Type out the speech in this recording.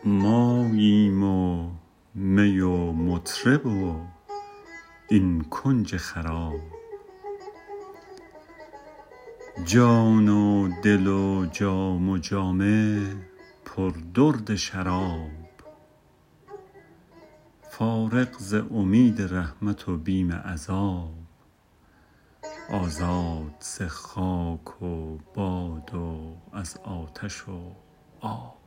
ماییم و می و مطرب و این کنج خراب، جان و دل و جام و جامه پر درد شراب، فارغ ز امید رحمت و بیم عذاب، آزاد ز خاک و باد و از آتش و آب.